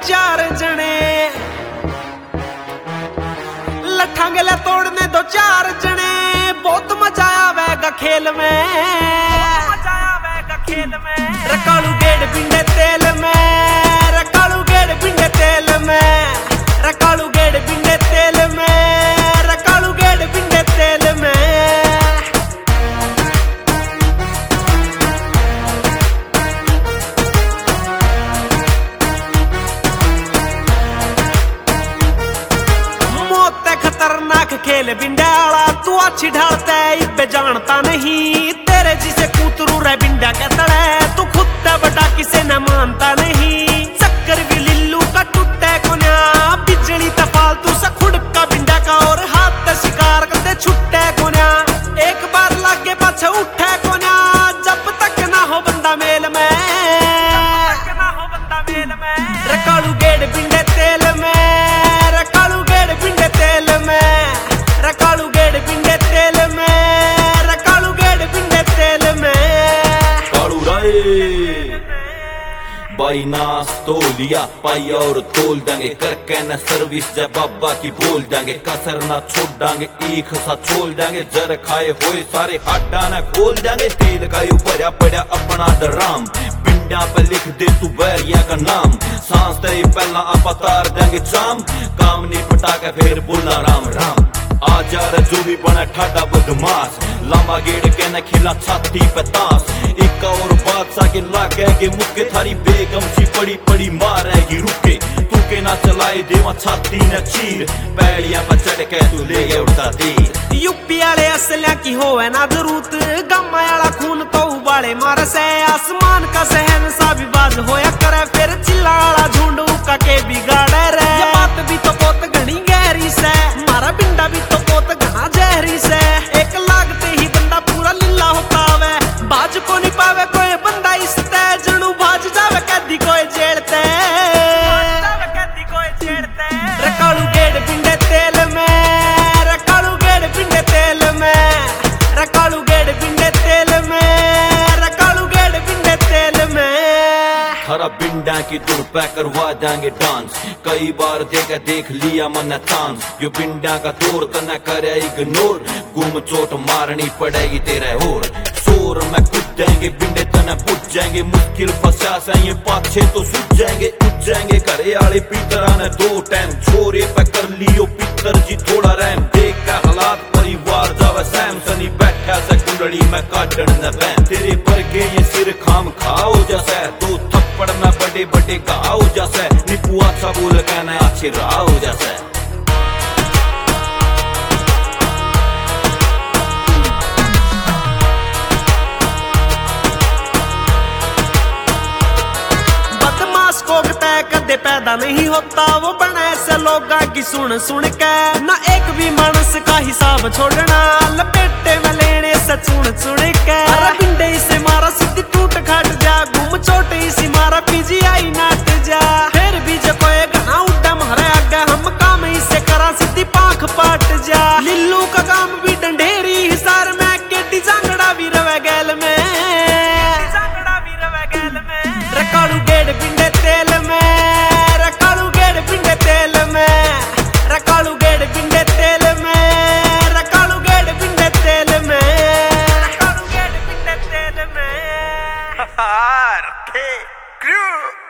चार जने, लठांगे ले तोड़ने दो चार जने। बहुत मजा आवेगा खेल में, रकालू गेड़ पिंडे तेल में, रकालू गेड़ पिंडे तेल में, रकालू गेड़ पिंडे तेल में, रकालू गेड़ पिंडे तेल में। मौत खतरनाक खेल बिंडाला, तू अच्छी ढालता है इब्बे जानता नहीं। तेरे जिसे कूतरू रे बिंडा के तड़े, तू खुद बड़ा किसे न मानता नहीं। चक्कर भी लिल्लू का टूटे कोन्या, बिजली ता फालतू सा खुड़का बिंडा का, और हाथ ते शिकार करते छुट्टे कोन्या। एक बार लागे पाछे उठे कोन्या, जब तक ना हो बंदा मेल में, रकालू गेड़ बिंडे तेल में, रकालू गेड़ बिंडे तेल में, रकालू गेड़ बिंडे तेल में, रकालू गेड़ बिंडे तेल में। कालू राय भाई नास तो लिया पाई और तोल देंगे, करके न सर्विस जब बाबा की बोल देंगे। कसर ना छोड़ देंगे, एक सा छोड़ देंगे, जर खाए हुए सारे हड्डा न खोल देंगे। तेल का यू पड़ा पड़ा अपना दराम, पिंडा पे लिख दे तू बैरिया का नाम। सांस तेरी पहला आप तार देंगे चाम, काम नहीं पटा के फिर बोलना राम राम। आजा जो भी बना ठाडा बदमाश, लंबा गेड़ के न खिला छाती पे ताश। एक और बादशाह के लागे के मुक्के, थारी बेगम सी पड़ी पड़ी मारेगी रुके। तू के ना चलाए देवा छाती न चीर, पैड़ियां पर चढ़ के तू ले गए उड़ता तीर। यूपी वाले असलिया की होवे ना जरूरत, गम्मा वाला खून तो उबाले मार से। आसमान का सहन सा भी बाज होया करे, फिर चिल्ला वाला झुंड उका के बिगाड़े रे। ये बात भी तो बहुत घनी गहरी से, मारा बिंडा भी तो बहुत घना जहरी से। एक लागते ही बंदा पूरा लिल्ला होता वे, बाज को नहीं पावे कोई बंदा इस तेज नु। भाज जावे कैदी कोई जेड़ते, रकालू गेड़ पिंडे तेल में, रकालू गेड़ पिंडे तेल में, रकालू गेड़ पिंडे तेल में, रकालू गेड़ पिंडे तेल में। हरा बिंडा की दुर पे करवा देंगे डांस, कई बार देख लिया मन चांस। यो बिंडा का दौर तो न करे इग्नोर, गुम चोट मारनी पड़ेगी तेरे और। शोर में कूदेंगे बिंडे तना बुझ जाएंगे, मुश्किल फंसा से ये पाछे तो सूझ जाएंगे। उठ जाएंगे घरे आले पीतरा ने दो टाइम, छोरे पे कर लियो पितर जी थोड़ा रैम। देख का हालात परिवार जावे सैम, सनी बैठा से कुंडली में काटन न बैम। तेरे पर के ये सिर खाम खाओ जैसे, दो थप्पड़ में बड़े बड़े गाओ जैसे। निपुआ अच्छा बोल कहना अच्छे राओ जैसे। कदे पैदा नहीं होता, वो बने से लोगा की सुन सुन के। ना एक भी मानस का हिसाब छोड़ना, लपेटे में लेने से चुन चुन के। अरे बिंडे से मारा सीधी टूट खाट जा, गुम चोट इसी मारा पीजीआई नाट जा। फिर भी जो कोई घना उड्डा मारे आगे, हम काम इसे करा सीधी पाख पाट जा। लिल्लू का काम भी डंडेरी हिसार में, केटी जांगड़ा भी रवे गैल में, रकालू गेड़ पिंडे तेल में, रकालू गेड़ पिंडे तेल में, रकालू गेड़ पिंडे तेल में, रकालू गेड़ पिंडे तेल में, रकालू गेड़ पिंडे तेल में।